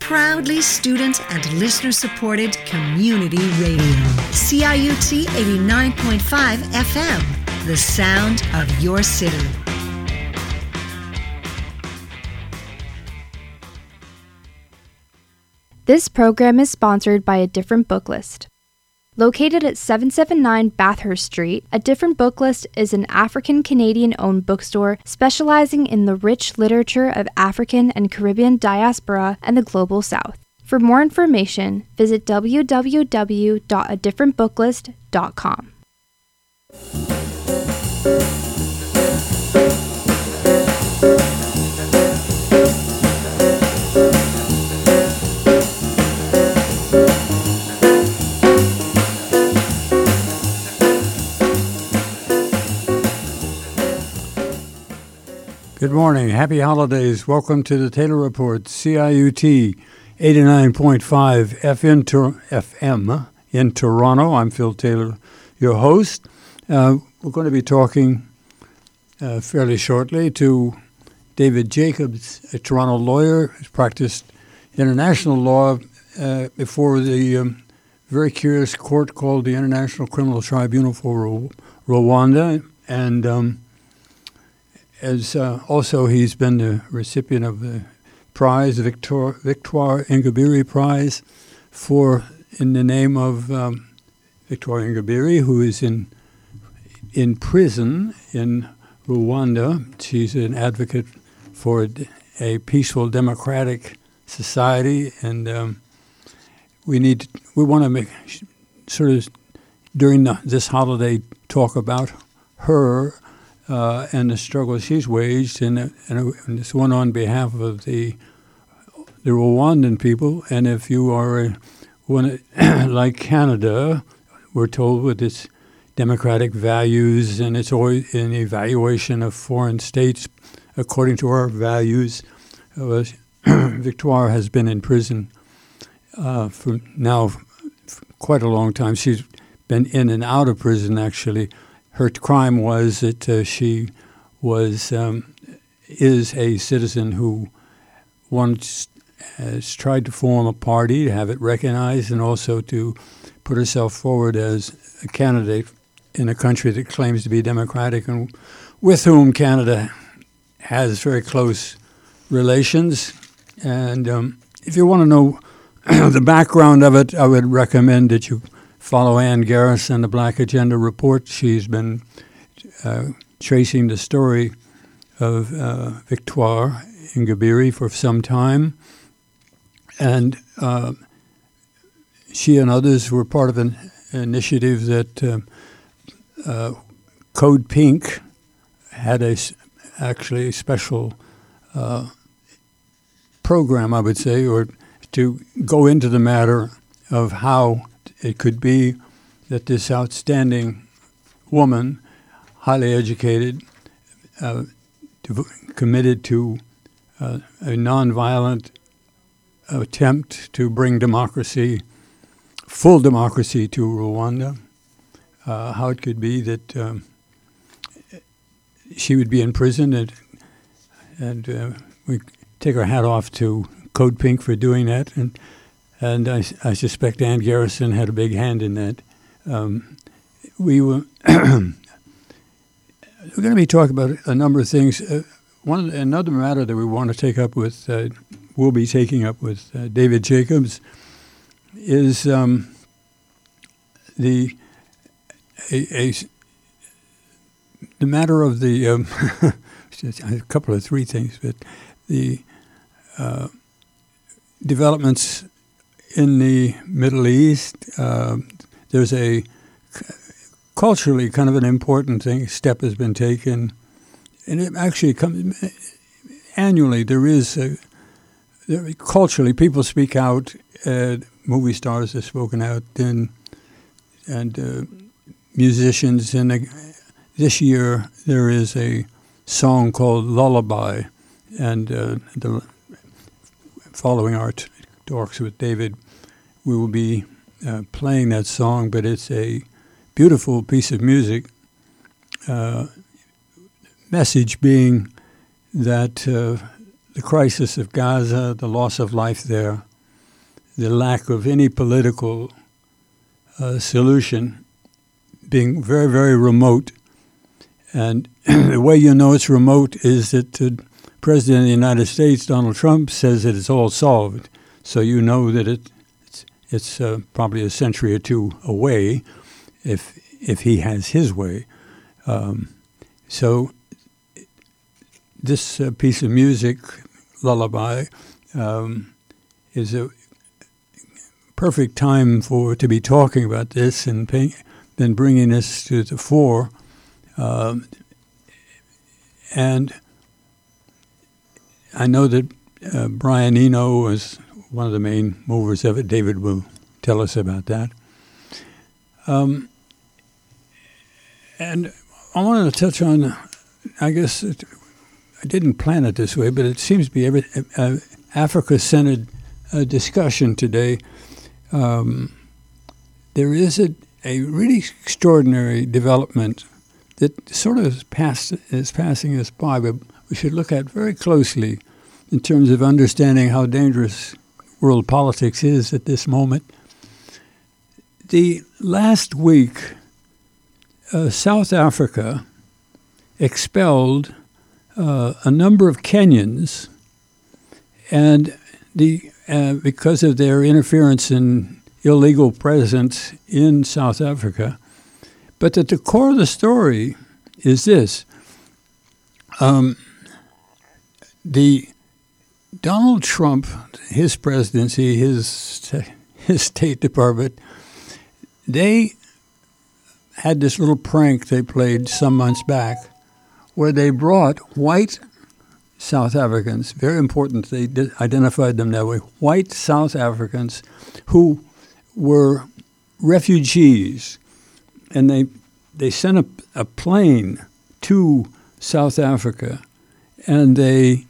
proudly student and listener-supported community radio. CIUT 89.5 FM, the sound of your city. This program is sponsored by A Different Book List. Located at 779 Bathurst Street, A Different Book List is an African-Canadian-owned bookstore specializing in the rich literature of African and Caribbean diaspora and the Global South. For more information, visit www.adifferentbooklist.com. Good morning. Happy holidays. Welcome to the Taylor Report, CIUT 89.5 FM in Toronto. I'm Phil Taylor, your host. We're going to be talking fairly shortly to David Jacobs, a Toronto lawyer who's practiced international law before the very curious court called the International Criminal Tribunal for Rwanda. And as also he's been the recipient of the prize, the Victoire Ingabire Prize, in the name of Victoire Ingabire, who is in prison in Rwanda. She's an advocate for a peaceful democratic society, and we want to make sort of during this holiday talk about her. And the struggle she's waged, and this one on behalf of the Rwandan people. And if you are one like Canada, we're told with its democratic values and it's always an evaluation of foreign states according to our values. Victoire has been in prison for now quite a long time. She's been in and out of prison, actually. Her crime was that she is a citizen who once has tried to form a party, to have it recognized, and also to put herself forward as a candidate in a country that claims to be democratic and with whom Canada has very close relations. And if you want to know the background of it, I would recommend that you follow Ann Garrison, the Black Agenda Report. She's been tracing the story of Victoire Ingabire for some time. And she and others were part of an initiative that Code Pink had actually a special program, I would say, or to go into the matter of how it could be that this outstanding woman, highly educated, committed to a nonviolent attempt to bring democracy, full democracy to Rwanda, how it could be that she would be in prison, and we take our hat off to Code Pink for doing that, and I suspect Ann Garrison had a big hand in that. We were we're going to be talking about a number of things. Another matter that we want to take up with, we'll be taking up with David Jacobs, is the matter of the a couple of three things, but the developments in the Middle East. There's a culturally kind of an important step has been taken, and it actually comes annually. Culturally, people speak out. Movie stars have spoken out, and musicians. And this year there is a song called "Lullaby," and following our talks with David, we will be playing that song. But it's a beautiful piece of music. Message being that the crisis of Gaza, the loss of life there, the lack of any political solution being very, very remote. And the way you know it's remote is that the President of the United States, Donald Trump, says that it's all solved. So you know that it's probably a century or two away if he has his way. So this piece of music, Lullaby, is a perfect time to be talking about this and then bringing this to the fore. And I know that Brian Eno was one of the main movers of it. David will tell us about that. And I wanted to touch on, I guess, I didn't plan it this way, but it seems to be Africa-centered discussion today. There is a really extraordinary development that sort of is passing us by, but we should look at very closely in terms of understanding how dangerous world politics is at this moment. The last week, South Africa expelled a number of Kenyans, and because of their interference in illegal presence in South Africa. But at the core of the story is this. The Donald Trump, his presidency, his State Department, they had this little prank they played some months back where they brought white South Africans, very important, they identified them that way, white South Africans who were refugees. And they sent a plane to South Africa, and they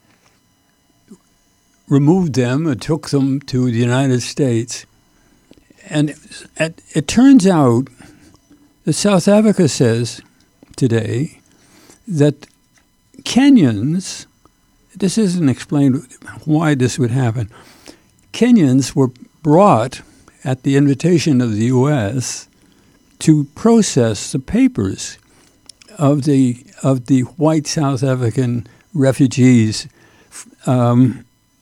removed them and took them to the United States. And it turns out that South Africa says today that Kenyans, this isn't explained why this would happen, Kenyans were brought at the invitation of the U.S. to process the papers of the white South African refugees, and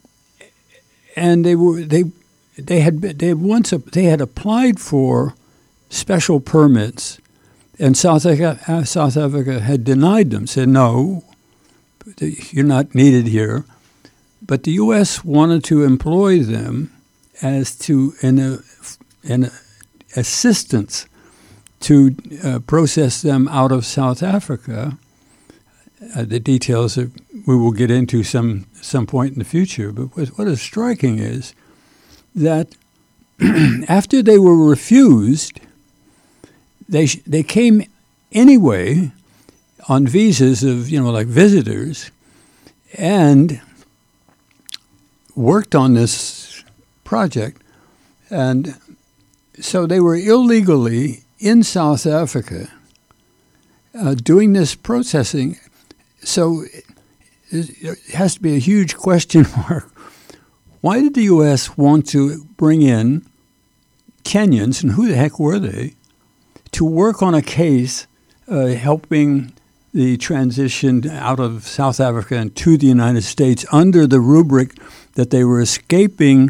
they had applied for special permits, and South Africa had denied them, said no, you're not needed here, but the U.S. wanted to employ them as an assistance to process them out of South Africa. The details we will get into some point in the future. But what is striking is that after they were refused, they came anyway on visas of like visitors, and worked on this project, and so they were illegally in South Africa doing this processing. So it has to be a huge question mark. Why did the U.S. want to bring in Kenyans, and who the heck were they, to work on a case helping the transition out of South Africa and to the United States under the rubric that they were escaping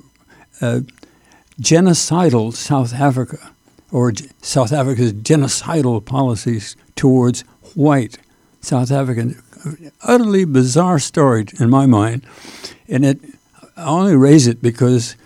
genocidal South Africa, or South Africa's genocidal policies towards white South Africans? Utterly bizarre story in my mind, and I only raise it because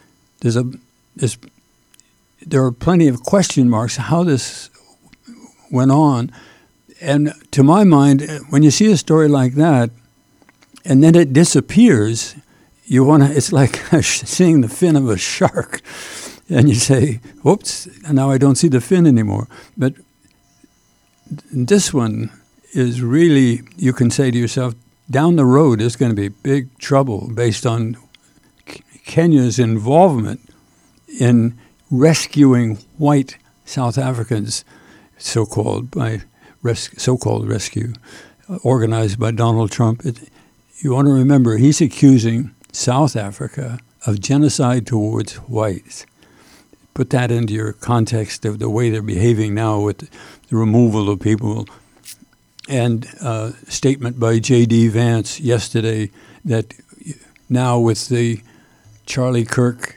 there are plenty of question marks how this went on. And to my mind, when you see a story like that, and then it disappears, it's like seeing the fin of a shark. And you say, whoops, now I don't see the fin anymore. But this one is really, you can say to yourself, down the road there's going to be big trouble based on Kenya's involvement in rescuing white South Africans, so-called rescue, organized by Donald Trump. You want to remember, he's accusing South Africa of genocide towards whites. Put that into your context of the way they're behaving now with the removal of people. And a statement by J.D. Vance yesterday that now with the Charlie Kirk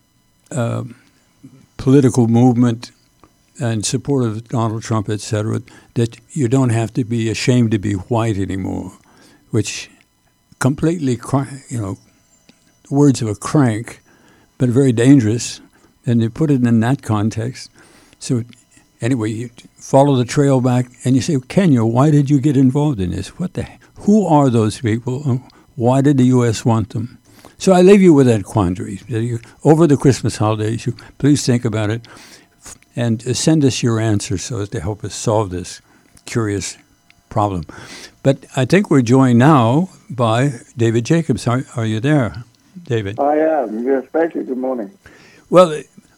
political movement and support of Donald Trump, et cetera, that you don't have to be ashamed to be white anymore, which completely, words of a crank, but very dangerous. And you put it in that context. So anyway, you follow the trail back and you say, Kenya, why did you get involved in this? Who are those people? Why did the U.S. want them? So I leave you with that quandary. Over the Christmas holidays, please think about it and send us your answers so as to help us solve this curious problem. But I think we're joined now by David Jacobs. Are you there, David? I am. Yes, thank you. Good morning. Well,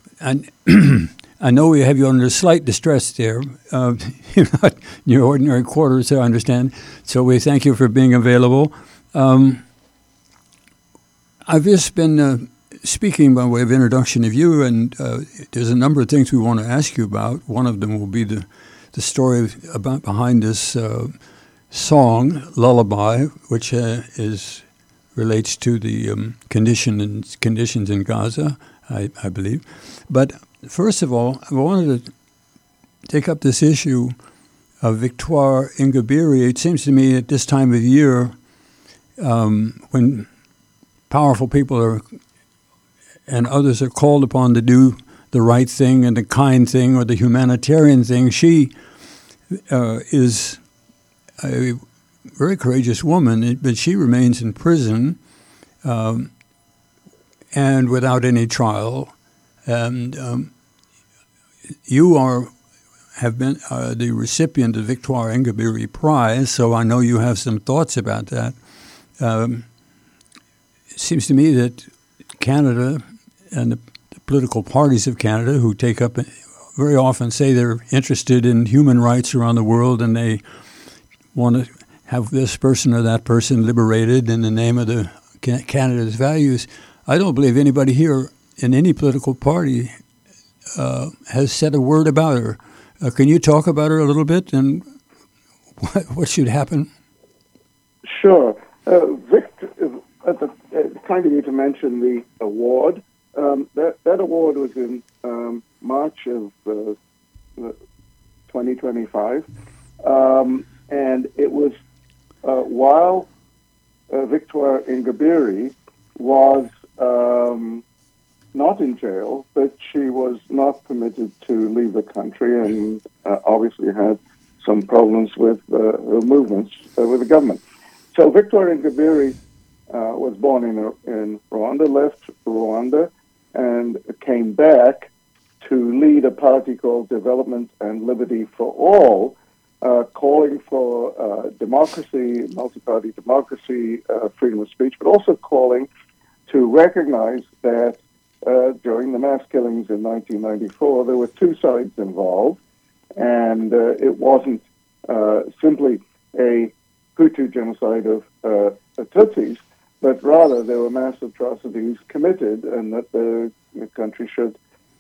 I know we have you under slight distress there. You're not in your ordinary quarters, I understand. So we thank you for being available. I've just been speaking by way of introduction of you, and there's a number of things we want to ask you about. One of them will be the story behind this song, Lullaby, which relates to the conditions in Gaza, I believe. But first of all, I wanted to take up this issue of Victoire Ingabire. It seems to me at this time of year, when powerful people and others are called upon to do the right thing and the kind thing or the humanitarian thing, she is a very courageous woman, but she remains in prison and without any trial. And you have been the recipient of the Victoire Ingabire Prize, so I know you have some thoughts about that. It seems to me that Canada and the political parties of Canada, who take up very often say they're interested in human rights around the world and they want to have this person or that person liberated in the name of Canada's values. I don't believe anybody here in any political party has said a word about her. Can you talk about her a little bit and what should happen? Sure. Kind of you to mention the award. That award was in March of 2025, and it was while Victoire Ingabire was not in jail, but she was not permitted to leave the country and obviously had some problems with her movements with the government. So Victoire Ingabire was born in Rwanda, left Rwanda, and came back to lead a party called Development and Liberty for All, calling for democracy, multi-party democracy, freedom of speech, but also calling to recognize that during the mass killings in 1994, there were two sides involved, and it wasn't simply a Hutu genocide of Tutsis, but rather there were mass atrocities committed, and that the country should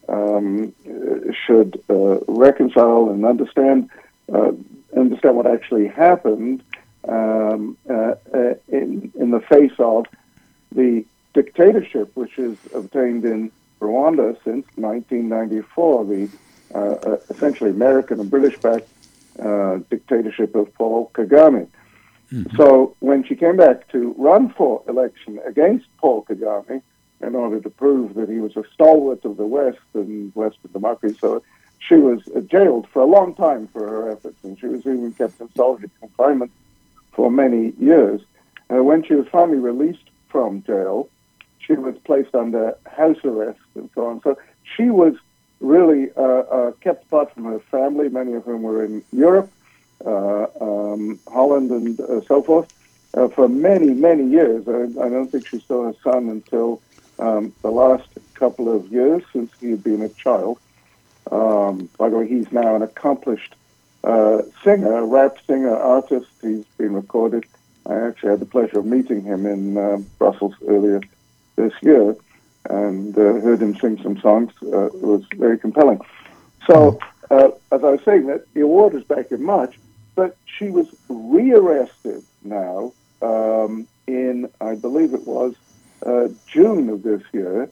reconcile and understand what actually happened in the face of the dictatorship which is obtained in Rwanda since 1994, the essentially American and British-backed dictatorship of Paul Kagame. Mm-hmm. So when she came back to run for election against Paul Kagame in order to prove that he was a stalwart of the West and Western democracy, so she was jailed for a long time for her efforts, and she was even kept in solitary confinement for many years. When she was finally released from jail, she was placed under house arrest and so on. So she was really kept apart from her family, many of whom were in Europe, Holland and so forth, for many, many years. I don't think she saw her son until the last couple of years since he had been a child. By the way, he's now an accomplished singer, rap singer, artist. He's been recorded. I actually had the pleasure of meeting him in Brussels earlier this year. and heard him sing some songs. It was very compelling. So, as I was saying, that the award was back in March, but she was rearrested now in, I believe it was, June of this year.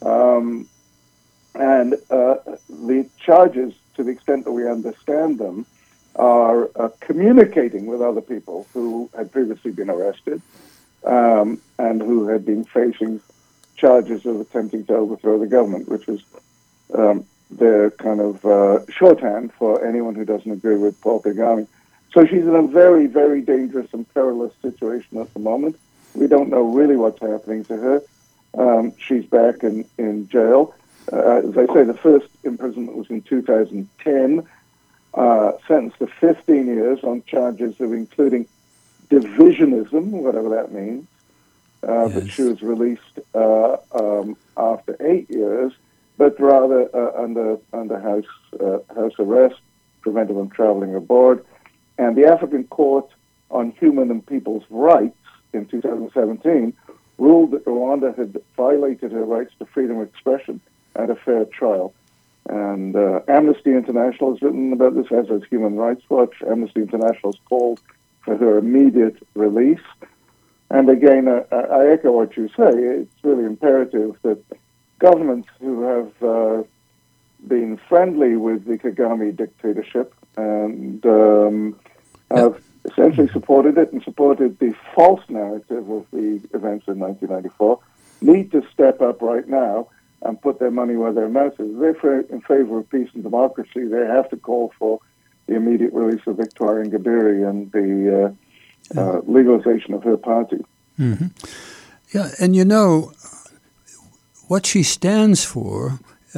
And the charges, to the extent that we understand them, are communicating with other people who had previously been arrested and who had been facing charges of attempting to overthrow the government, which is their kind of shorthand for anyone who doesn't agree with Paul Kagame. So she's in a very, very dangerous and perilous situation at the moment. We don't know really what's happening to her. She's back in jail. As I say, the first imprisonment was in 2010, sentenced to 15 years on charges of including divisionism, whatever that means. Yes. But she was released after 8 years, but rather under house arrest, prevented from traveling abroad. And the African Court on Human and People's Rights in 2017 ruled that Rwanda had violated her rights to freedom of expression and a fair trial. And Amnesty International has written about this, as has Human Rights Watch. Amnesty International has called for her immediate release. And again, I echo what you say. It's really imperative that governments who have been friendly with the Kagame dictatorship and have essentially supported it and supported the false narrative of the events in 1994 need to step up right now and put their money where their mouth is. If they're in favor of peace and democracy, they have to call for the immediate release of Victoire Ingabire and the legalization of her party. Mm-hmm. Yeah, and you know, what she stands for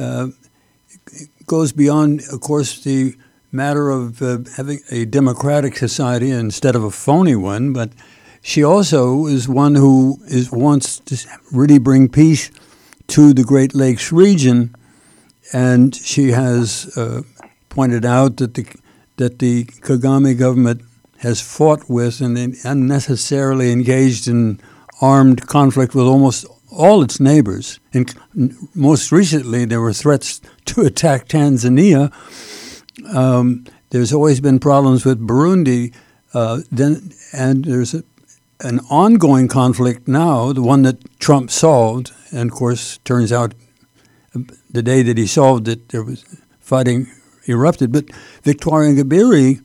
goes beyond, of course, the matter of having a democratic society instead of a phony one, but she also is one who wants to really bring peace to the Great Lakes region, and she has pointed out that the Kagame government has fought with and unnecessarily engaged in armed conflict with almost all its neighbors. And most recently, there were threats to attack Tanzania. There's always been problems with Burundi, and there's an ongoing conflict now, the one that Trump solved, and of course, turns out the day that he solved it, there was fighting erupted. But Victoire Ingabire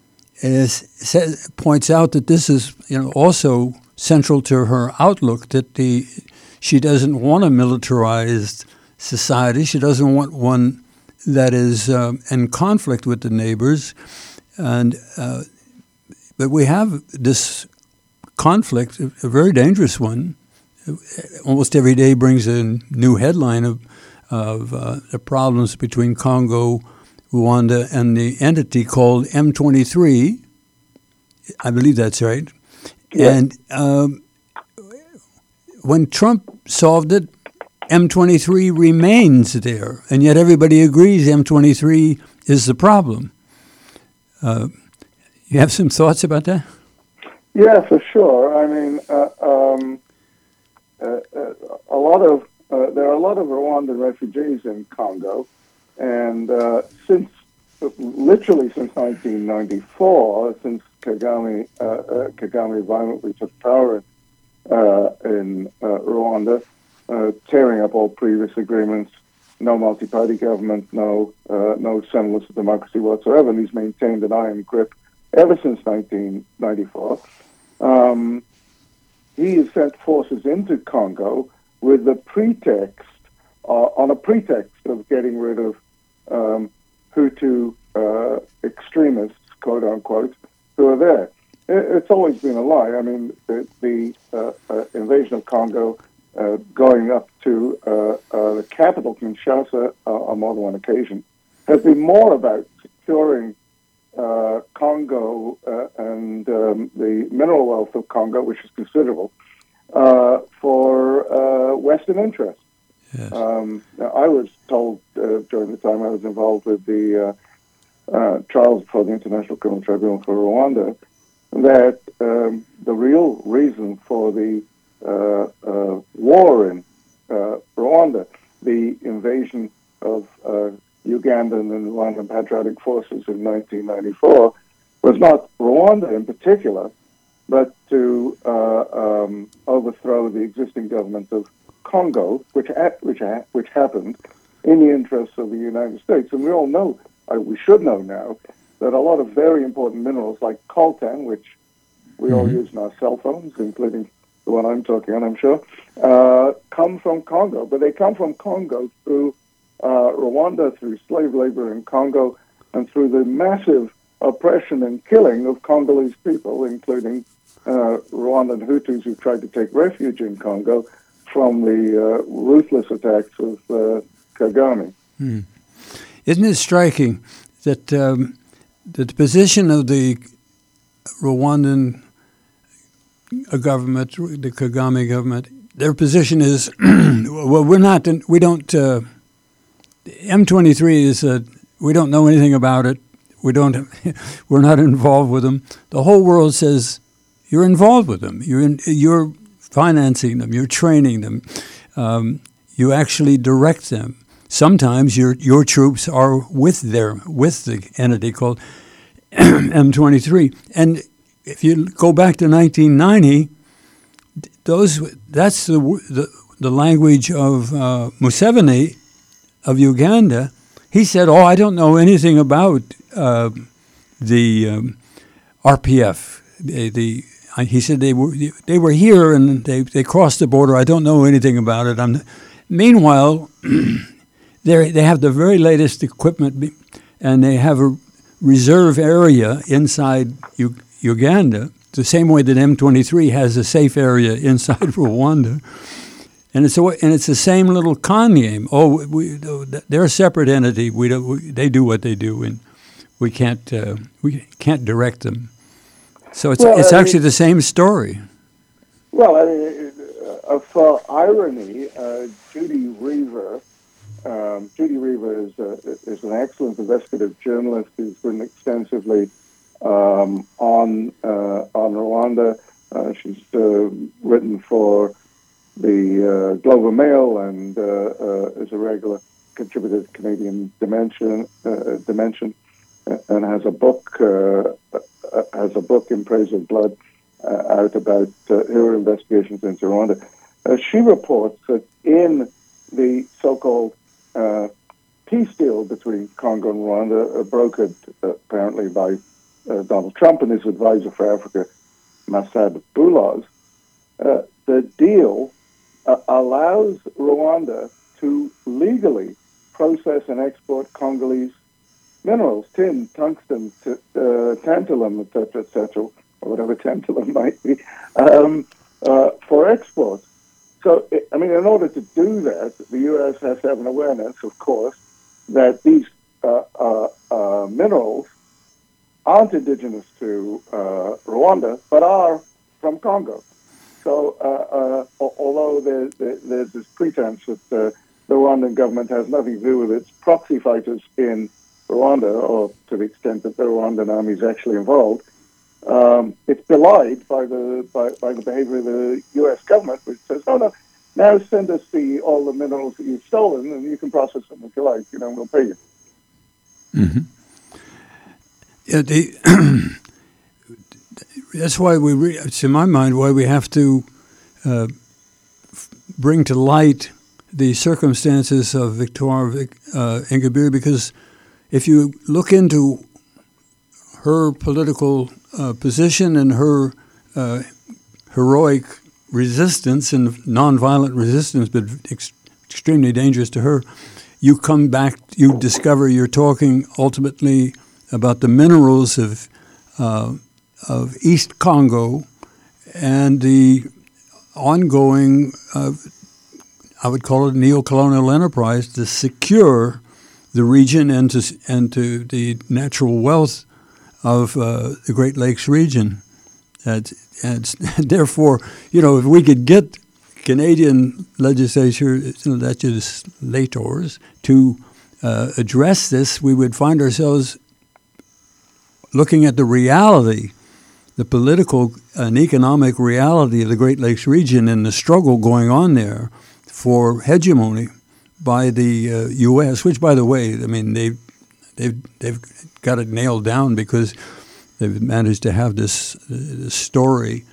points out that this is, also central to her outlook, that she doesn't want a militarized society. She doesn't want one that is in conflict with the neighbors, and but we have this conflict, a very dangerous one. Almost every day brings a new headline of the problems between Congo, Rwanda, and the entity called M23. I believe that's right. Yeah. And when Trump solved it, M23 remains there, and yet everybody agrees M23 is the problem. You have some thoughts about that? Yeah, for sure. I mean, there are a lot of Rwandan refugees in Congo, and literally since 1994, since Kagame violently took power in Rwanda, tearing up all previous agreements, no multi-party government, no semblance of democracy whatsoever, and he's maintained an iron grip ever since 1994. He has sent forces into Congo with the pretext, on a pretext of getting rid of Hutu extremists, quote unquote, who are there. It's always been a lie. I mean, the invasion of Congo, going up to the capital, Kinshasa, on more than one occasion, has been more about securing Congo and the mineral wealth of Congo, which is considerable, for Western interests. Yes. I was told during the time I was involved with the trials before the International Criminal Tribunal for Rwanda that the real reason for the war in Rwanda. The invasion of Ugandan and Rwandan patriotic forces in 1994 was not Rwanda in particular, but to overthrow the existing government of Congo, which happened in the interests of the United States. And we all know, we should know now, that a lot of very important minerals like coltan, which we all use in our cell phones, including the one I'm talking on, I'm sure, come from Congo. But they come from Congo through Rwanda, through slave labor in Congo, and through the massive oppression and killing of Congolese people, including Rwandan Hutus who tried to take refuge in Congo from the ruthless attacks of Kagame. Isn't it striking that the position of the Rwandan government, the Kagame government, their position is, well, we don't, M23 is, we don't know anything about it. We're not involved with them. The whole world says, you're involved with them. You're financing them. You're training them. You actually direct them. Sometimes your troops are with the entity called M23. And if you go back to 1990, that's the language of Museveni of Uganda. He said, "Oh, I don't know anything about the RPF." He said they were here and they crossed the border. I don't know anything about it. Meanwhile, they have the very latest equipment, and they have a reserve area inside Uganda, the same way that M23 has a safe area inside Rwanda. And it's the same little con game. Oh, they're a separate entity. They do what they do, and we can't direct them. So it's actually the same story. Well, for irony, Judy Reaver is an excellent investigative journalist who's written extensively on Rwanda. She's written for the Globe and Mail and is a regular contributor to Canadian Dimension, and has a book In Praise of Blood out about her investigations into Rwanda. She reports that in the so-called peace deal between Congo and Rwanda, brokered apparently by Donald Trump and his advisor for Africa, Masad Boulos, the deal allows Rwanda to legally process and export Congolese minerals, tin, tungsten, tantalum, etc., or whatever tantalum might be, for export. So, in order to do that, the U.S. has to have an awareness, of course, that these minerals aren't indigenous to Rwanda, but are from Congo. So, although there's this pretense that the Rwandan government has nothing to do with its proxy fighters in Rwanda, or to the extent that the Rwandan army is actually involved, it's belied by the behavior of the U.S. government, which says, "No, now send us all the minerals that you've stolen, and you can process them if you like. We'll pay you." Mm-hmm. Yeah, that's why it's in my mind why we have to bring to light the circumstances of Victoire Ingabire, because if you look into her political position and her heroic resistance and nonviolent resistance, but extremely dangerous to her, you come back, you discover you're talking ultimately about the minerals of East Congo and the ongoing, I would call it neo-colonial enterprise to secure the region and to the natural wealth of the Great Lakes region. And therefore, if we could get Canadian legislators to address this, we would find ourselves looking at the reality, the political and economic reality of the Great Lakes region and the struggle going on there for hegemony by the U.S., which, by the way, I mean, they've got it nailed down because they've managed to have this story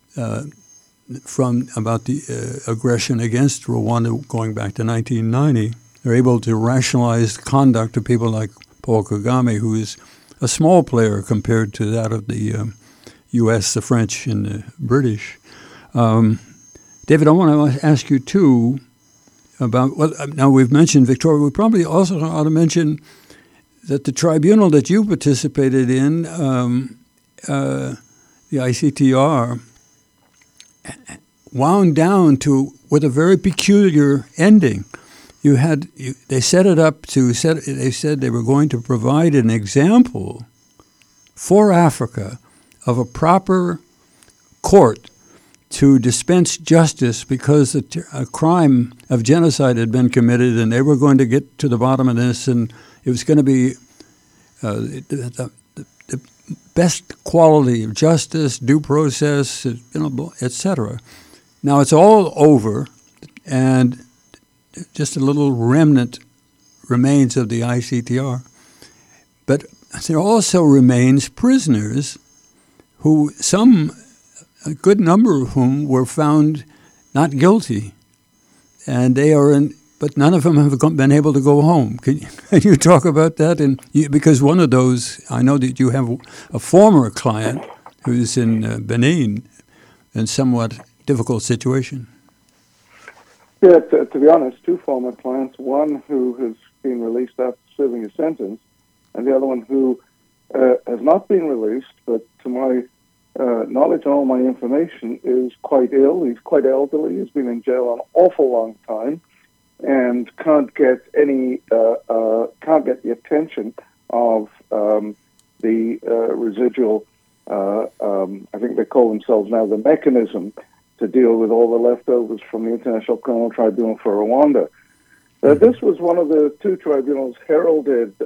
from about the aggression against Rwanda going back to 1990. They're able to rationalize conduct of people like Paul Kagame, who is a small player compared to that of the U.S., the French, and the British. David, I want to ask you, too, about, well, now we've mentioned Victoria. We probably also ought to mention that the tribunal that you participated in, the ICTR, wound down with a very peculiar ending. They set it up they said they were going to provide an example for Africa of a proper court to dispense justice because a crime of genocide had been committed, and they were going to get to the bottom of this, and it was going to be the best quality of justice, due process, etc. Now it's all over, and just a little remnant remains of the ICTR. But there also remains prisoners who a good number of whom were found not guilty, and but none of them have been able to go home. Can you talk about that? And because one of those, I know that you have a former client who's in Benin, in somewhat difficult situation. Yeah, to be honest, two former clients, one who has been released after serving a sentence, and the other one who has not been released, but to my knowledge and all my information, is quite ill. He's quite elderly. He's been in jail an awful long time, and can't get the attention of the residual. I think they call themselves now the mechanism to deal with all the leftovers from the International Criminal Tribunal for Rwanda. This was one of the two tribunals heralded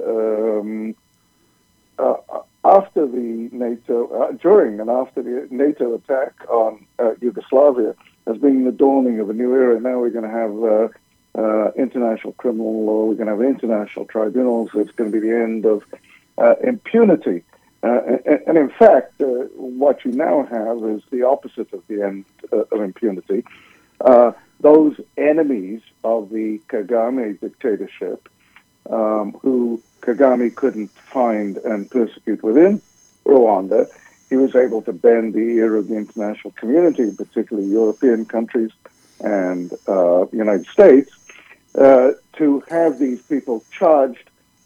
after the NATO, during and after the NATO attack on Yugoslavia, as being the dawning of a new era. Now we're going to have international criminal law, we're going to have international tribunals, it's going to be the end of impunity. And in fact, what you now have is the opposite of the end of impunity. Those enemies of the Kagame dictatorship, who Kagame couldn't find and persecute within Rwanda, he was able to bend the ear of the international community, particularly European countries and the United States, to have these people charged,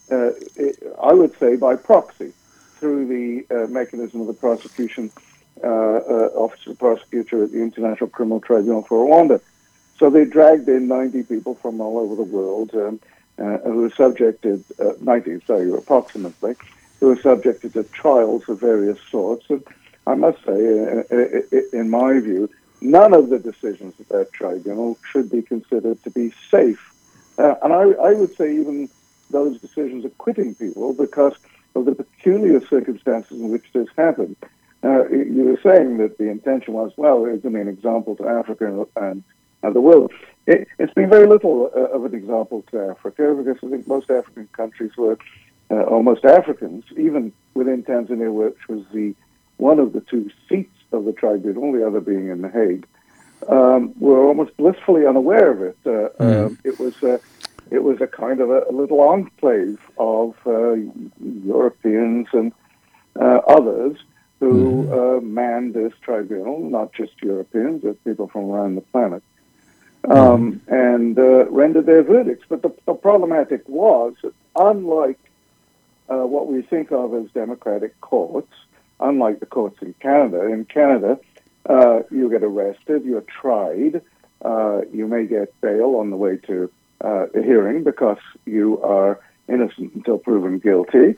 I would say, by proxy, through the mechanism of the prosecution, Office of the Prosecutor at the International Criminal Tribunal for Rwanda. So they dragged in 90 people from all over the world who were subjected, approximately, who were subjected to trials of various sorts. And I must say, in my view, none of the decisions of that tribunal should be considered to be safe. And I would say even those decisions acquitting people because of the peculiar circumstances in which this happened. You were saying that the intention was, well, it's going to be an example to Africa and the world. It's been very little of an example to Africa, because I think most African countries were, or most Africans, even within Tanzania, which was one of the two seats of the tribunal, the other being in The Hague, were almost blissfully unaware of it. It was a kind of a little enclave of Europeans and others who manned this tribunal, not just Europeans, but people from around the planet, and rendered their verdicts. But the problematic was, unlike what we think of as democratic courts, unlike the courts in Canada, you get arrested, you're tried, you may get bail on the way to a hearing because you are innocent until proven guilty.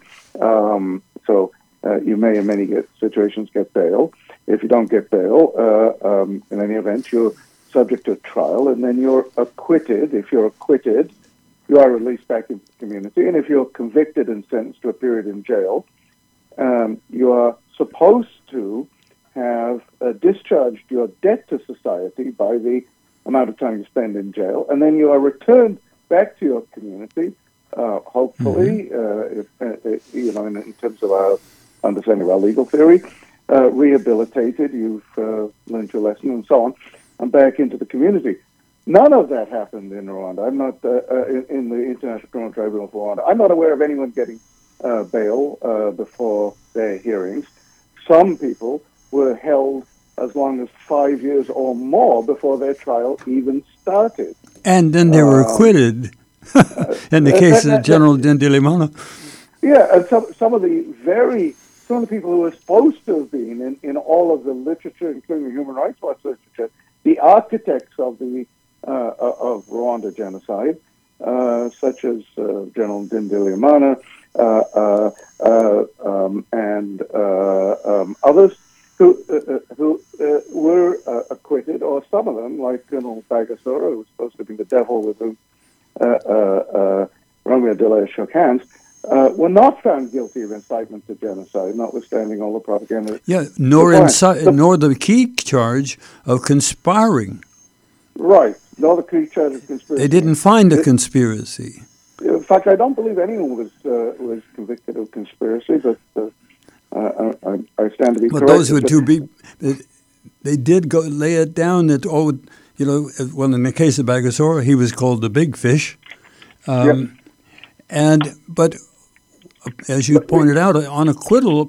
So you may in many situations get bail. If you don't get bail, in any event, you're subject to a trial, and then you're acquitted. If you're acquitted, you are released back into the community. And if you're convicted and sentenced to a period in jail, you are supposed to have discharged your debt to society by the amount of time you spend in jail, and then you are returned back to your community, hopefully, in terms of our understanding of our legal theory, rehabilitated, you've learned your lesson, and so on, and back into the community. None of that happened in Rwanda. I'm not in the International Criminal Tribunal for Rwanda. I'm not aware of anyone getting bail before their hearings. Some people were held as long as 5 years or more before their trial even started. And then they were acquitted in the case of General Dindilimana. Yeah, and some of the people who were supposed to have been in all of the literature, including the Human Rights Watch literature, the architects of the of Rwanda genocide, such as General Dindilimana and others, who were acquitted, or some of them, like Colonel Bagosora, who was supposed to be the devil with whom Romeo Dallaire shook hands, were not found guilty of incitement to genocide, notwithstanding all the propaganda. Yeah, nor the key charge of conspiring. Right, nor the key charge of conspiracy. They didn't find a conspiracy. In fact, I don't believe anyone was convicted of conspiracy, but I stand to be corrected. But those were too big. They did go lay it down that, well, in the case of Bagosora, he was called the big fish. But as you pointed out, on acquittal,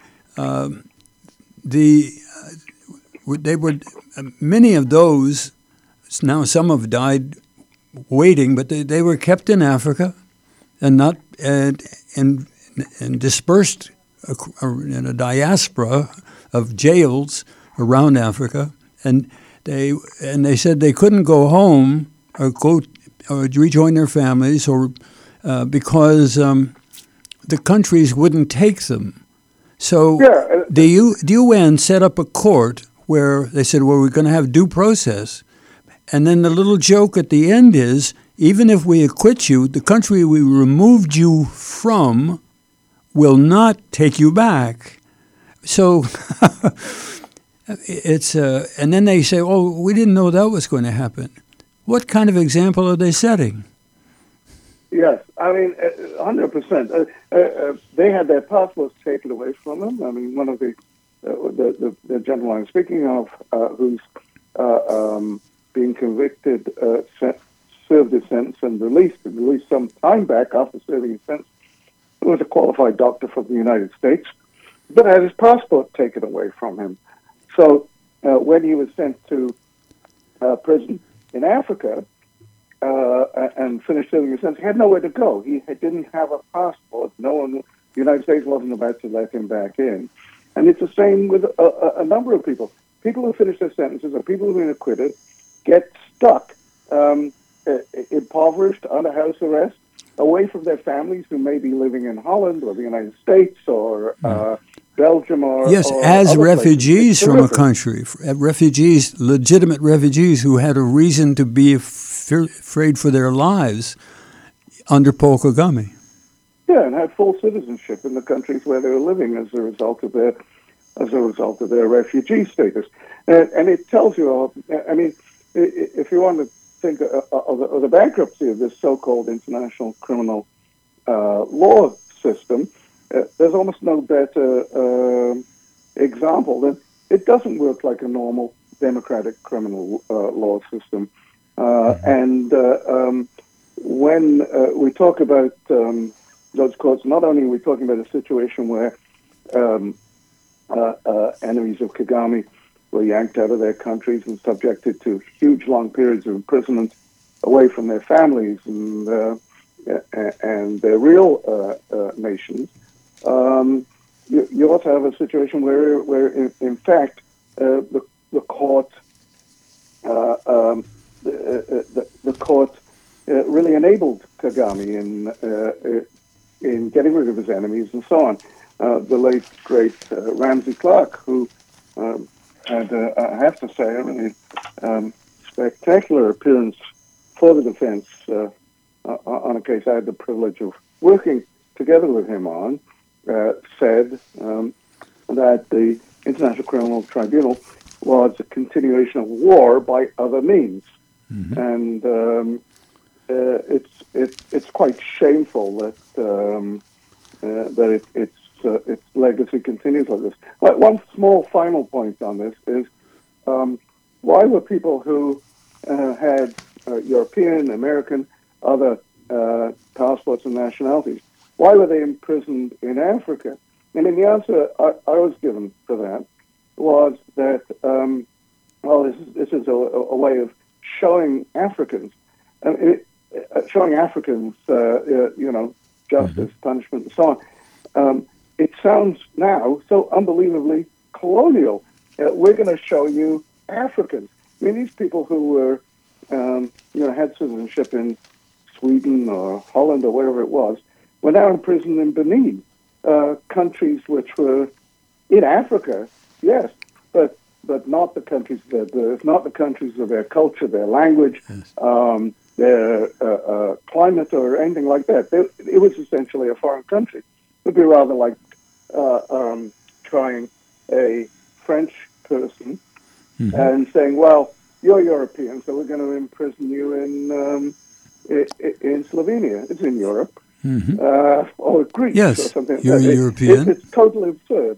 many of those, now some have died waiting, but they were kept in Africa and not and dispersed in a diaspora of jails around Africa, and they said they couldn't go home or rejoin their families, or because the countries wouldn't take them. So the UN set up a court where they said, well, we're going to have due process. And then the little joke at the end is, even if we acquit you, the country we removed you from will not take you back. So and then they say, oh, we didn't know that was going to happen. What kind of example are they setting? Yes, I mean, 100%. They had their passports taken away from them. I mean, one of the gentleman I'm speaking of, who's being convicted, served his sentence and released some time back after serving his sentence, was a qualified doctor from the United States, but had his passport taken away from him. So when he was sent to prison in Africa and finished serving his sentence, he had nowhere to go. He didn't have a passport. The United States wasn't about to let him back in. And it's the same with a number of people. People who finish their sentences or people who've been acquitted get stuck, impoverished, under house arrest, away from their families who may be living in Holland or the United States or Belgium or as refugees from a country, legitimate refugees who had a reason to be afraid for their lives under Paul Kagame. Yeah, and had full citizenship in the countries where they were living as a result of their refugee status. And it tells you, I mean, if you want to think of the bankruptcy of this so-called international criminal law system, there's almost no better example that it doesn't work like a normal democratic criminal law system. And when we talk about those courts, not only are we talking about a situation where enemies of Kagame were yanked out of their countries and subjected to huge long periods of imprisonment away from their families and their real nations. You also have a situation where in fact, the court really enabled Kagame in getting rid of his enemies and so on. The late great Ramsey Clark, who had, I have to say, a really spectacular appearance for the defense on a case I had the privilege of working together with him on, said that the International Criminal Tribunal was a continuation of war by other means. and it's quite shameful that its legacy continues like this. But one small final point on this is why were people who had European, American, other passports and nationalities, why were they imprisoned in Africa? And the answer I was given for that was that, this is a way of showing Africans, justice, punishment, and so on. It sounds now so unbelievably colonial. We're going to show you Africans. I mean, these people who were, had citizenship in Sweden or Holland or wherever it was, were now imprisoned in Benin, countries which were in Africa, yes, but not the countries of their birth, not the countries of their culture, their language, yes. Their climate, or anything like that. It was essentially a foreign country. It would be rather like trying a French person and saying, well, you're European, so we're going to imprison you in Slovenia. It's in Europe. Or Greece, yes, or something. You're European. It's totally absurd.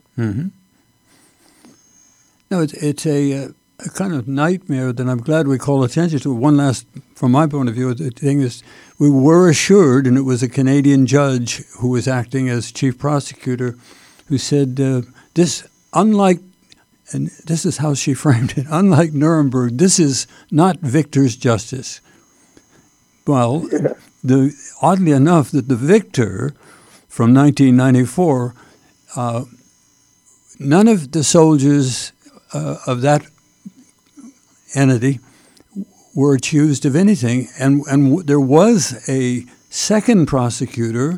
No, it's a kind of nightmare that I'm glad we call attention to. One last, from my point of view, the thing is, we were assured, and it was a Canadian judge who was acting as chief prosecutor, who said this, unlike, and this is how she framed it, unlike Nuremberg, this is not victor's justice. Well, oddly enough, that the victor from 1994, none of the soldiers of that entity were accused of anything, and there was a second prosecutor.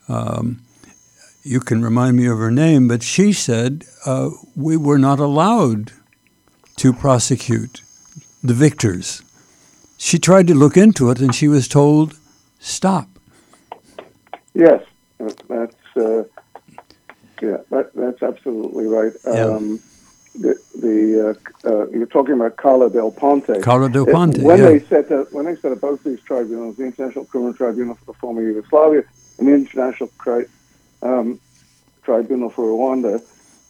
You can remind me of her name, but she said we were not allowed to prosecute the victors. She tried to look into it, and she was told, stop. Yes, that's absolutely right. You're talking about Carla Del Ponte. Carla Del Ponte. When they set up both these tribunals, the International Criminal Tribunal for the former Yugoslavia and the International Tribunal for Rwanda.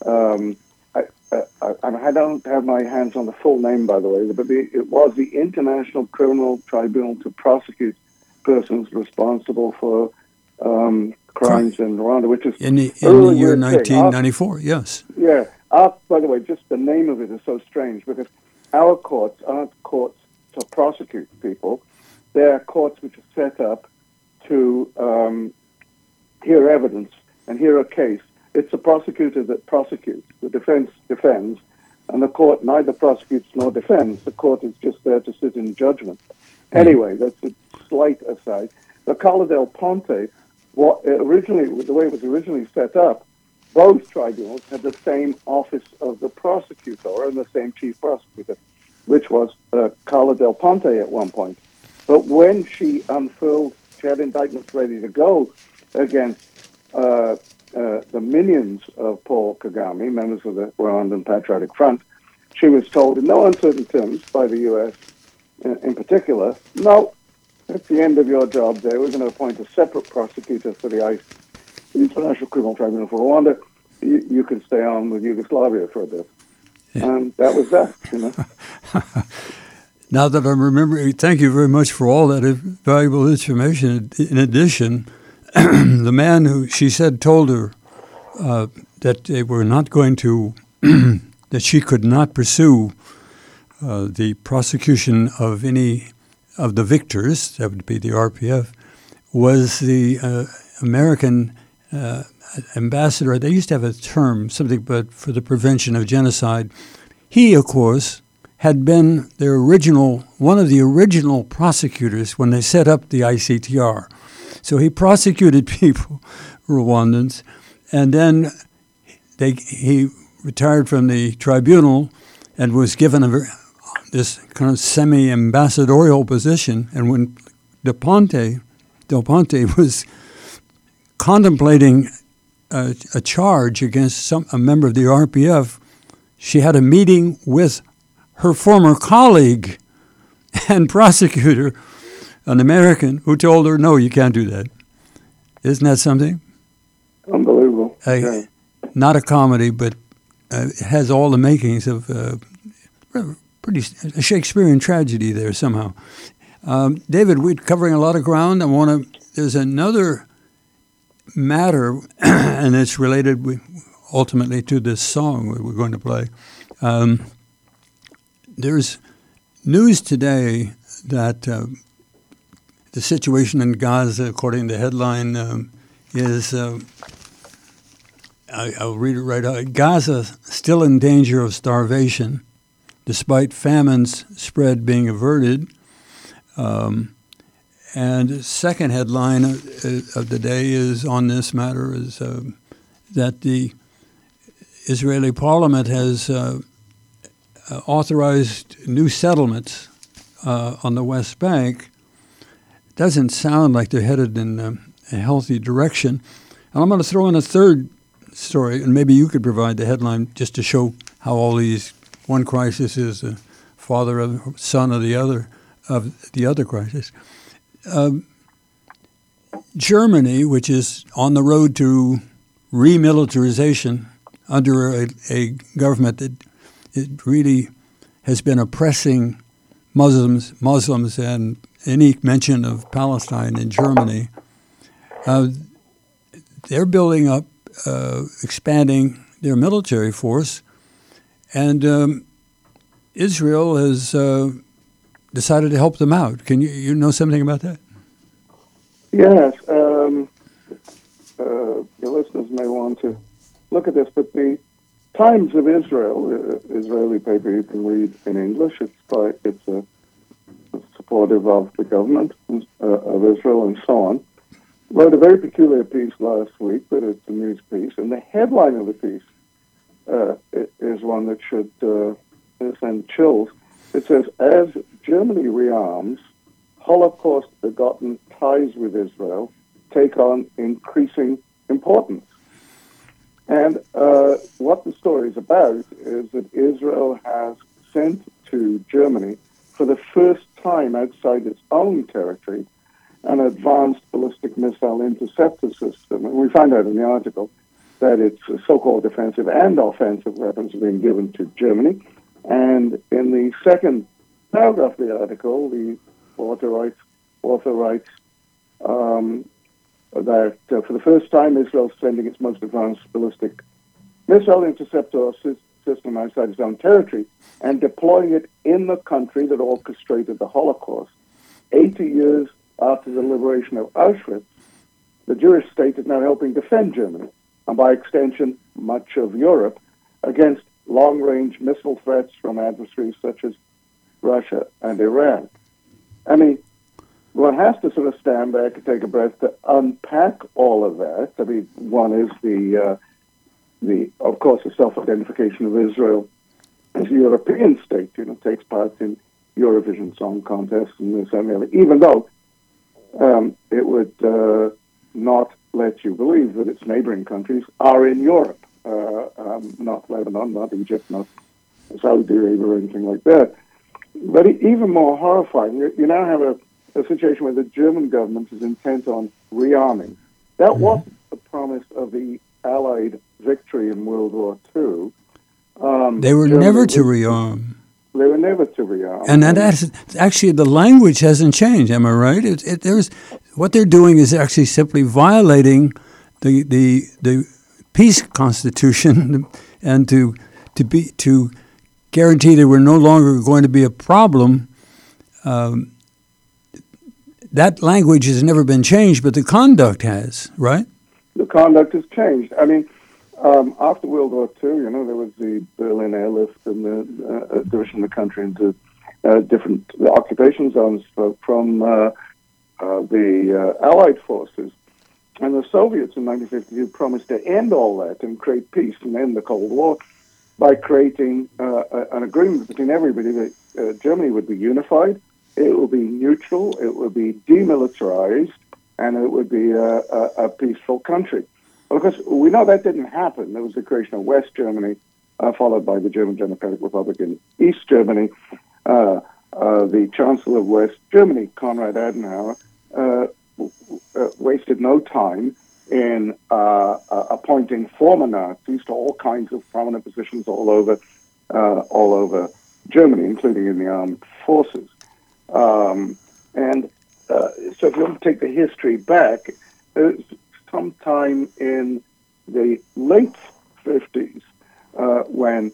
I don't have my hands on the full name, by the way, but it was the International Criminal Tribunal to prosecute persons responsible for crimes in Rwanda, which is in the year 1994. Yes. Yeah. By the way, just the name of it is so strange because our courts aren't courts to prosecute people; they are courts which are set up to hear evidence and hear a case. It's the prosecutor that prosecutes. The defense defends, and the court neither prosecutes nor defends. The court is just there to sit in judgment. Anyway, that's a slight aside. The Carla Del Ponte, the way it was originally set up, both tribunals had the same office of the prosecutor and the same chief prosecutor, which was Carla Del Ponte at one point. But when she unfurled, she had indictments ready to go against the minions of Paul Kagame, members of the Rwandan Patriotic Front. She was told in no uncertain terms by the U.S. in particular, no, that's the end of your job there. We're going to appoint a separate prosecutor for the International Criminal Tribunal for Rwanda. You can stay on with Yugoslavia for a bit. Yeah. And that was that, Now that I'm remembering, thank you very much for all that valuable information. In addition, the man who she said told her that they were not going to, that she could not pursue the prosecution of any of the victors, that would be the RPF, was the American ambassador. They used to have a term, something, but for the prevention of genocide. He, of course, had been one of the original prosecutors when they set up the ICTR. So he prosecuted people, Rwandans, and then he retired from the tribunal and was given this kind of semi-ambassadorial position. And when Del Ponte was contemplating a charge against a member of the RPF, she had a meeting with her former colleague, and prosecutor, an American, who told her, no, you can't do that. Isn't that something? Unbelievable. Yeah. Not a comedy, but it has all the makings of pretty a Shakespearean tragedy there somehow. David, we're covering a lot of ground. There's another matter, and it's related ultimately to this song we're going to play. There's news today that the situation in Gaza, according to the headline, is, I'll read it right out, Gaza still in danger of starvation, despite famine's spread being averted. And the second headline of the day is on this matter is that the Israeli parliament has authorized new settlements on the West Bank. Doesn't sound like they're headed in a healthy direction. And I'm going to throw in a third story, and maybe you could provide the headline just to show how all these, one crisis is the father or son of the other crisis. Germany, which is on the road to remilitarization under a government that it really has been oppressing Muslims, and any mention of Palestine in Germany, they're building up, expanding their military force, and Israel has decided to help them out. Can you know something about that? Yes. Your listeners may want to look at this, but the Times of Israel, Israeli paper you can read in English, it's supportive of the government of Israel and so on, wrote a very peculiar piece last week, but it's a news piece, and the headline of the piece is one that should send chills. It says, as Germany rearms, Holocaust-begotten ties with Israel take on increasing importance. And what the story is about is that Israel has sent to Germany, for the first time outside its own territory, an advanced ballistic missile interceptor system. And we find out in the article that it's so-called defensive and offensive weapons are being given to Germany. And in the second paragraph of the article, the author writes that for the first time, Israel is sending its most advanced ballistic missile interceptor system outside its own territory and deploying it in the country that orchestrated the Holocaust. 80 years after the liberation of Auschwitz, the Jewish state is now helping defend Germany, and by extension, much of Europe, against long-range missile threats from adversaries such as Russia and Iran. I mean, one has to sort of stand back and take a breath to unpack all of that. I mean, one is of course, the self-identification of Israel as a European state, takes part in Eurovision Song Contest and this and the other, even though it would not let you believe that its neighboring countries are in Europe, not Lebanon, not Egypt, not Saudi Arabia or anything like that. But even more horrifying, you now have a situation where the German government is intent on rearming. That wasn't the promise of the Allied victory in World War II. They were never to rearm. They were never to rearm. And that's actually, the language hasn't changed, am I right? What they're doing is actually simply violating the peace constitution and to guarantee that we're no longer going to be a problem. That language has never been changed, but the conduct has, right? The conduct has changed. I mean, after World War II, there was the Berlin airlift and the division of the country into different occupation zones from the Allied forces. And the Soviets in 1952 promised to end all that and create peace and end the Cold War by creating an agreement between everybody that Germany would be unified, it would be neutral, it would be demilitarized, and it would be a peaceful country. Well, of course, we know that didn't happen. There was the creation of West Germany, followed by the German Democratic Republic in East Germany. the Chancellor of West Germany, Konrad Adenauer, wasted no time in appointing former Nazis to all kinds of prominent positions all over Germany, including in the armed forces. So if you want to take the history back, sometime in the late 50s, when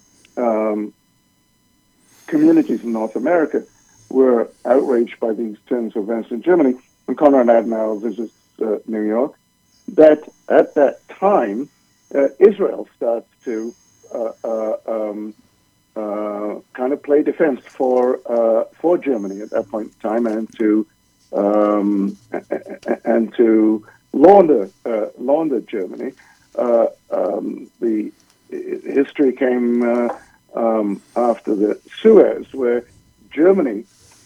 communities in North America were outraged by these turns of events in Germany, when Konrad Adenauer visits New York, that at that time, Israel starts to kind of play defense for Germany at that point in time, and to launder Germany. The history came after the Suez, where Germany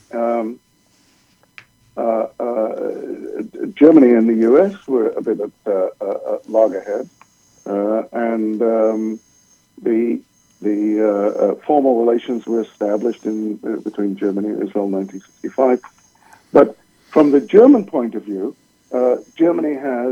and the U.S. were a bit at loggerheads, and the formal relations were established between Germany and Israel in 1965. But from the German point of view, Germany has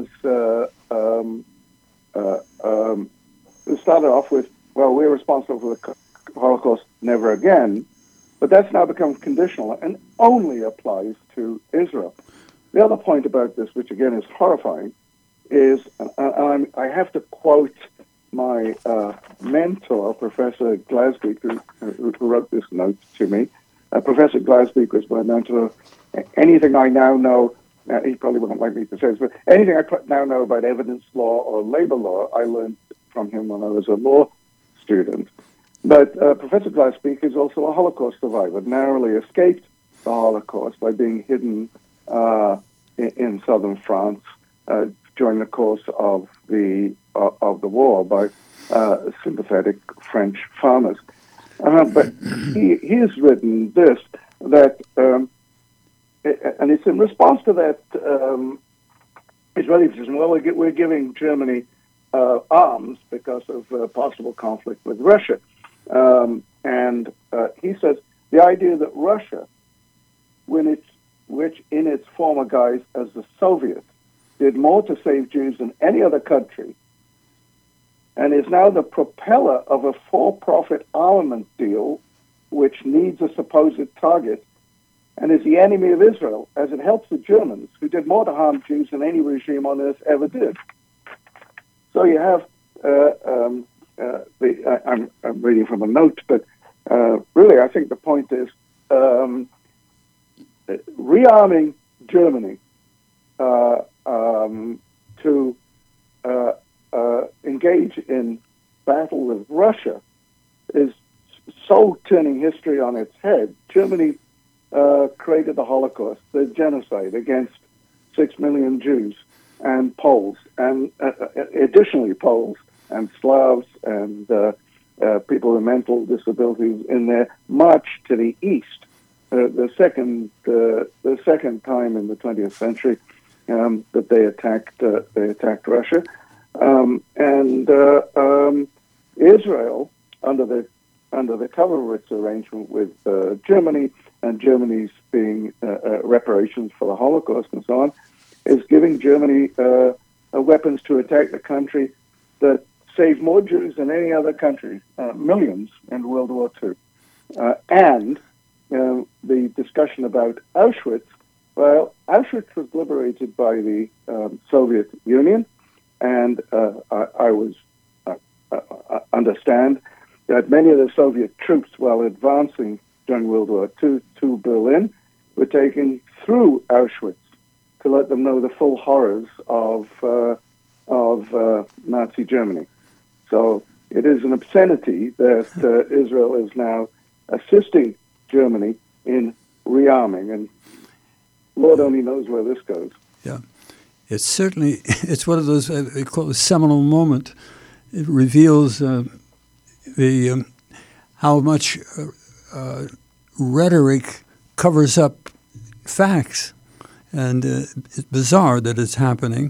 started off with, well, we're responsible for the Holocaust, never again. But that's now become conditional and only applies to Israel. The other point about this, which again is horrifying, is, and I have to quote my mentor, Professor Glasbeek, who wrote this note to me. Professor Glasbeek was my mentor. Anything I now know, he probably wouldn't like me to say this, but anything I now know about evidence law or labor law, I learned from him when I was a law student. But Professor Glasbeek is also a Holocaust survivor, narrowly escaped the Holocaust by being hidden in southern France during the course of the war by sympathetic French farmers. But he has written this, that, and it's in response to that Israeli position, well, we're giving Germany arms because of possible conflict with Russia. And he says the idea that Russia, which in its former guise as the Soviet, did more to save Jews than any other country, and is now the propeller of a for-profit armament deal which needs a supposed target, and is the enemy of Israel, as it helps the Germans, who did more to harm Jews than any regime on earth ever did. So you have, I'm reading from a note, but really I think the point is rearming Germany to engage in battle with Russia is so turning history on its head. Germany created the Holocaust, the genocide against 6 million Jews and Poles, and additionally Poles and Slavs and people with mental disabilities in their march to the east. The second time in the 20th century that they attacked Russia, and Israel under the cover of its arrangement with Germany, and Germany's being reparations for the Holocaust and so on, is giving Germany weapons to attack the country that saved more Jews than any other country, millions in World War II. And the discussion about Auschwitz, well, Auschwitz was liberated by the Soviet Union, and I understand that many of the Soviet troops, while advancing during World War II to Berlin, were taken through Auschwitz to let them know the full horrors of Nazi Germany. So it is an obscenity that Israel is now assisting Germany in rearming, and Lord only knows where this goes. Yeah, it's one of those they call it a seminal moment. It reveals how much rhetoric covers up facts, and it's bizarre that it's happening.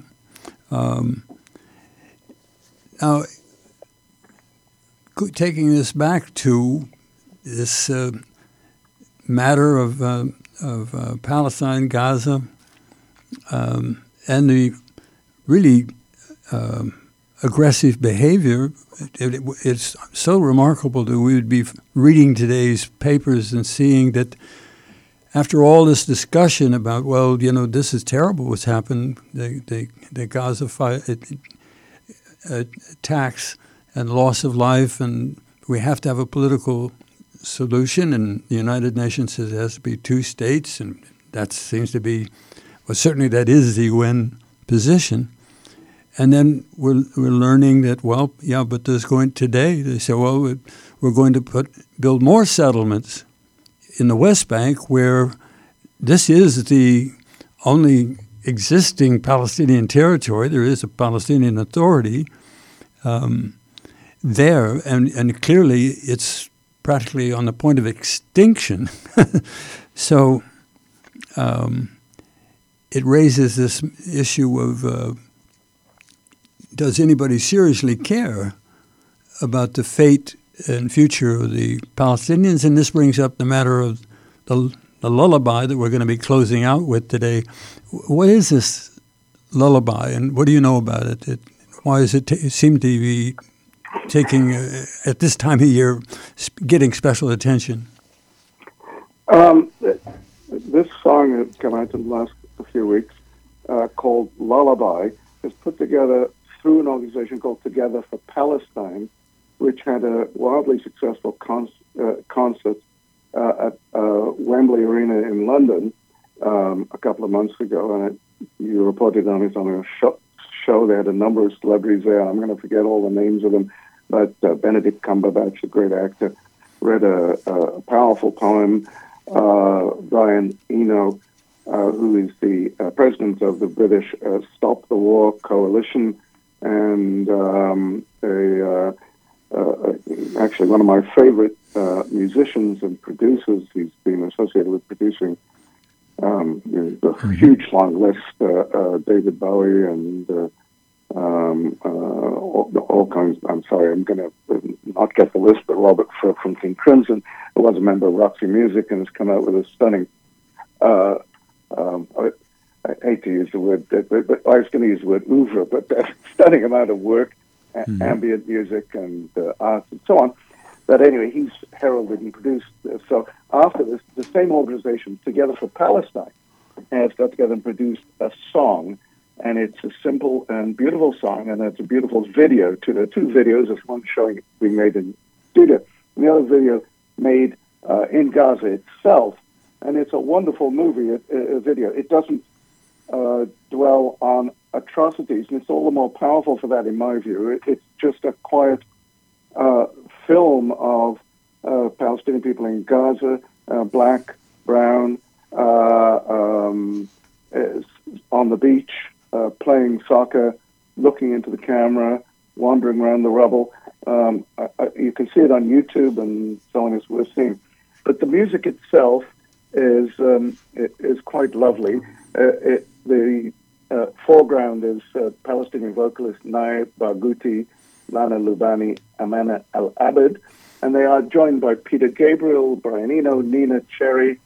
Now, taking this back to this matter of Palestine, Gaza, and the really aggressive behavior. It's so remarkable that we would be reading today's papers and seeing that after all this discussion about, well, this is terrible what's happened, the Gaza attacks and loss of life, and we have to have a political solution, and the United Nations says it has to be 2 states, and that seems to be, well, certainly that is the UN position. And then we're learning that, well, yeah, but today they say, well, we're going to build more settlements in the West Bank, where this is the only existing Palestinian territory. There is a Palestinian Authority there, and clearly it's practically on the point of extinction. So it raises this issue of does anybody seriously care about the fate and future of the Palestinians? And this brings up the matter of the lullaby that we're going to be closing out with today. What is this lullaby, and what do you know about it? Why does it seem to be taking, at this time of year, getting special attention? This song has come out in the last few weeks called Lullaby is put together through an organization called Together for Palestine, which had a wildly successful concert at Wembley Arena in London a couple of months ago, and you reported on it on a show. They had a number of celebrities there. I'm going to forget all the names of them, but Benedict Cumberbatch, a great actor, read a powerful poem. Brian Eno, who is the president of the British Stop the War Coalition, and actually one of my favorite musicians and producers. He's been associated with producing a huge long list, David Bowie and all kinds. I'm sorry, I'm going to not get the list, but Robert Fripp from King Crimson, who was a member of Roxy Music and has come out with a stunning, I hate to use the word, but I was going to use the word oeuvre, but stunning amount of work, ambient music and art and so on. But anyway, he's heralded and produced this. So after this, the same organization, Together for Palestine, has got together and produced a song, and it's a simple and beautiful song, and it's a beautiful video too. There are 2 videos. There's one showing it being made in studio, and the other video made in Gaza itself, and it's a wonderful movie, video. It doesn't dwell on atrocities, and it's all the more powerful for that, in my view. It's just a quiet film of Palestinian people in Gaza, black, brown, on the beach, playing soccer, looking into the camera, wandering around the rubble. You can see it on YouTube and so on, as we're seeing. But the music itself is quite lovely. The foreground is Palestinian vocalist Naib Barghouti, Lana Lubani, Amana Al-Abed, and they are joined by Peter Gabriel, Brian Eno, Nina Cherry,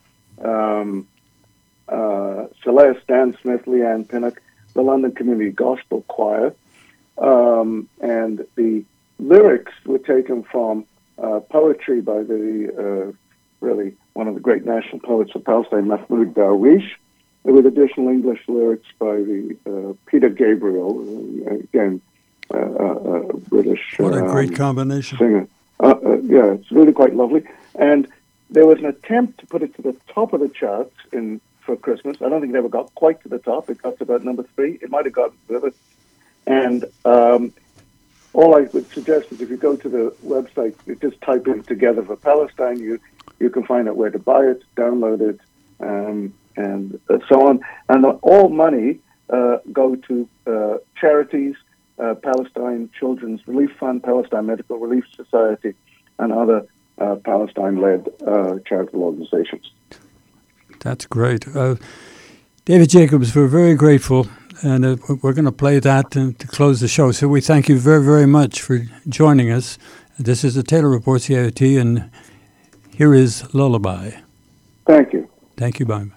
Celeste, Dan Smith, Leanne Pinnock, the London Community Gospel Choir, and the lyrics were taken from poetry by the really one of the great national poets of Palestine, Mahmoud Darwish, with additional English lyrics by the Peter Gabriel, again, British. What a great combination. Singer. Yeah, it's really quite lovely. And there was an attempt to put it to the top of the charts for Christmas. I don't think it ever got quite to the top. It got to about number 3. It might have gotten further. And all I would suggest is if you go to the website, you just type in Together for Palestine, you can find out where to buy it, download it, and so on. And all money go to charities, Palestine Children's Relief Fund, Palestine Medical Relief Society, and other Palestine-led charitable organizations. That's great. David Jacobs, we're very grateful, and we're going to play that to close the show. So we thank you very, very much for joining us. This is the Taylor Report CIUT, and here is Lullaby. Thank you. Thank you, bye.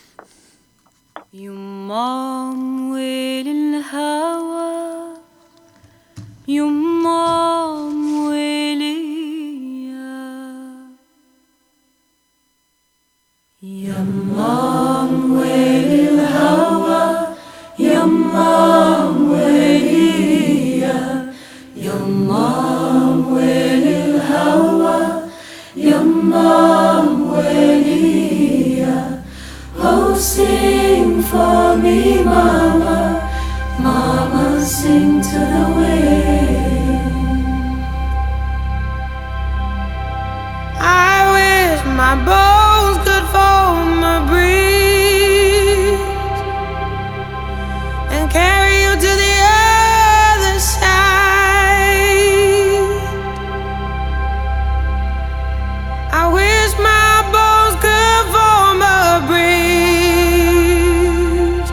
يمام ويل الهوى يمام ويليا يمام ويل الهوى يمام ويليا يمام ويل الهوى يمام ويليا. Oh, sing for me, mama, mama, sing to the wind. I wish my bones could form a breeze and carry you to the other side. I wish my bones could form a bridge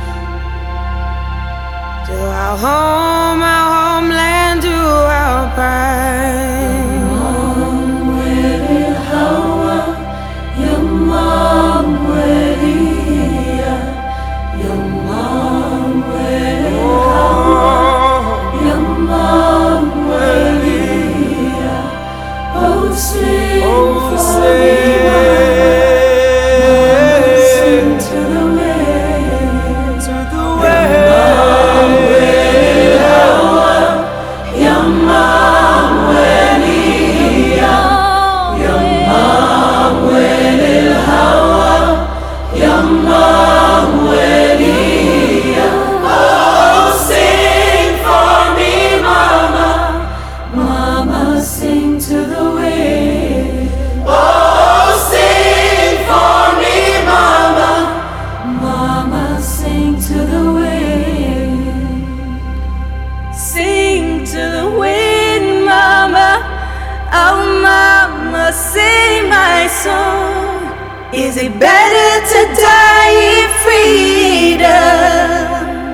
to our home, our homeland, to our pride. Is it better to die in freedom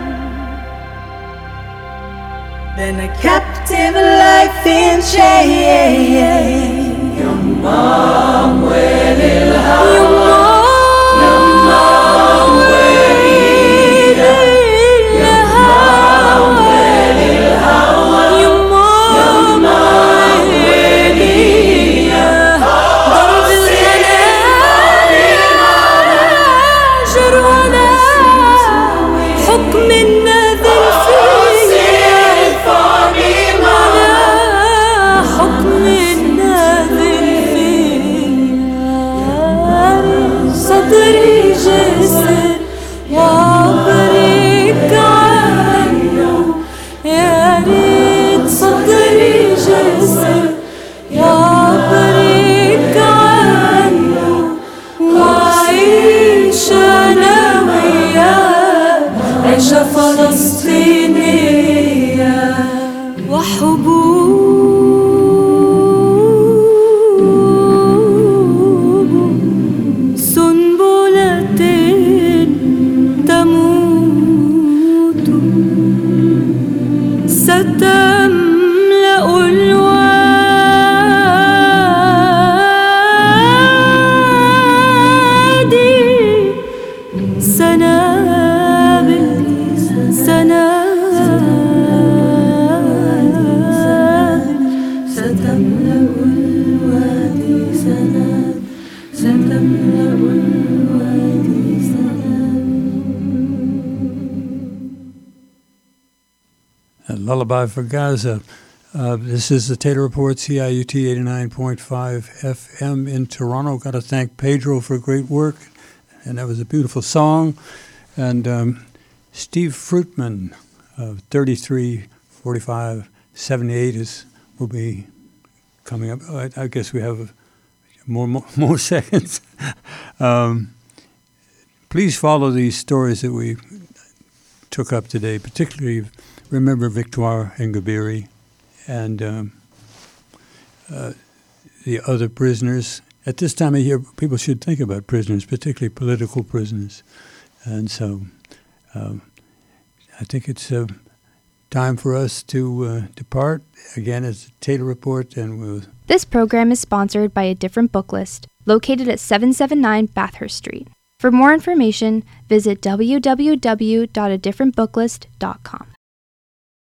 than a captive life in chains? Yamam welil hawa, Yamam welil hawa, Yamam welil hawa, Yamam welil hawa. حكم النذر فيا على حكم النذر فيا صدري جسر وعبرك عنه يا ريت صدري جسر وعبرك عنه وعيش أنا وياه عيشة فلسطينية وحبوب سنبلة تموت ستملأ الوادي سنابل ستملأ الوادي سنابل ستملأ الوادي سنابل. A lullaby for Gaza. This is the Taylor Report, CIUT 89.5 FM in Toronto. Got to thank Pedro for great work, and that was a beautiful song. And Steve Fruitman of 334578 will be coming up. I guess we have more seconds. Please follow these stories that we took up today, particularly remember Victoire Ingabire and the other prisoners. At this time of year, people should think about prisoners, particularly political prisoners. And so I think it's time for us to depart. Again, it's the Taylor Report, and This program is sponsored by A Different Book List, located at 779 Bathurst Street. For more information, visit www.adifferentbooklist.com.